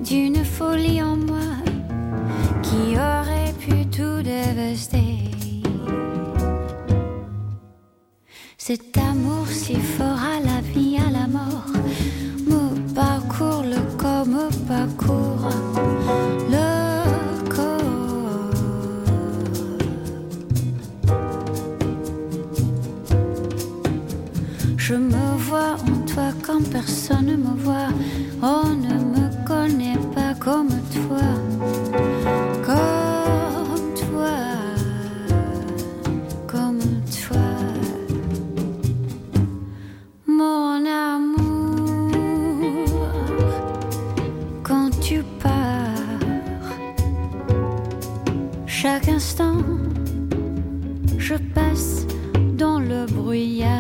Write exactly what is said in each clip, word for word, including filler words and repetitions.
d'une folie en moi qui aurait pu tout dévaster. Cet amour si fort à la vie, à la mort, me parcourt le corps, me parcourt le corps. Je me vois en toi quand personne ne me voit. On ne me connaît pas comme toi, comme toi, comme toi. Mon amour, quand tu pars, chaque instant, je passe dans le brouillard.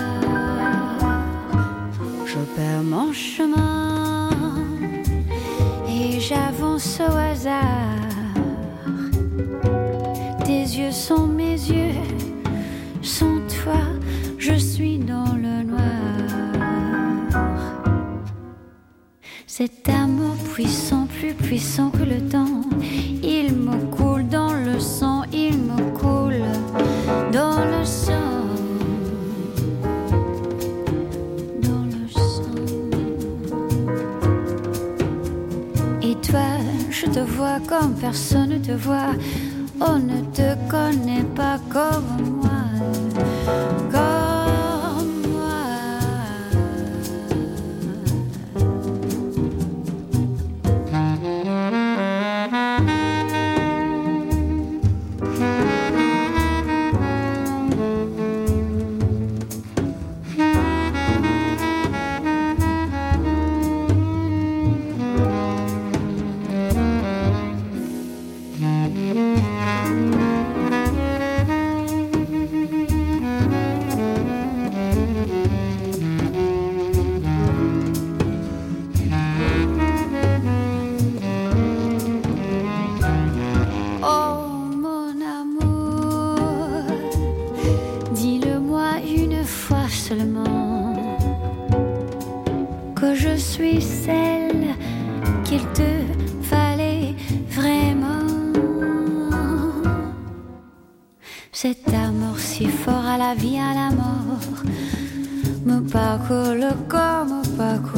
Je perds mon chemin et j'avance au hasard. Tes yeux sont mes yeux, sans toi, je suis dans le noir. Cet amour puissant, plus puissant que le temps, il me coule dans le sang, il me coule dans le sang. Dans le sang. Et toi, je te vois comme personne ne te voit. On ne te connaît pas comme moi. Comme moi. Cet amour si fort à la vie, à la mort, me parcourt le corps, me parcourt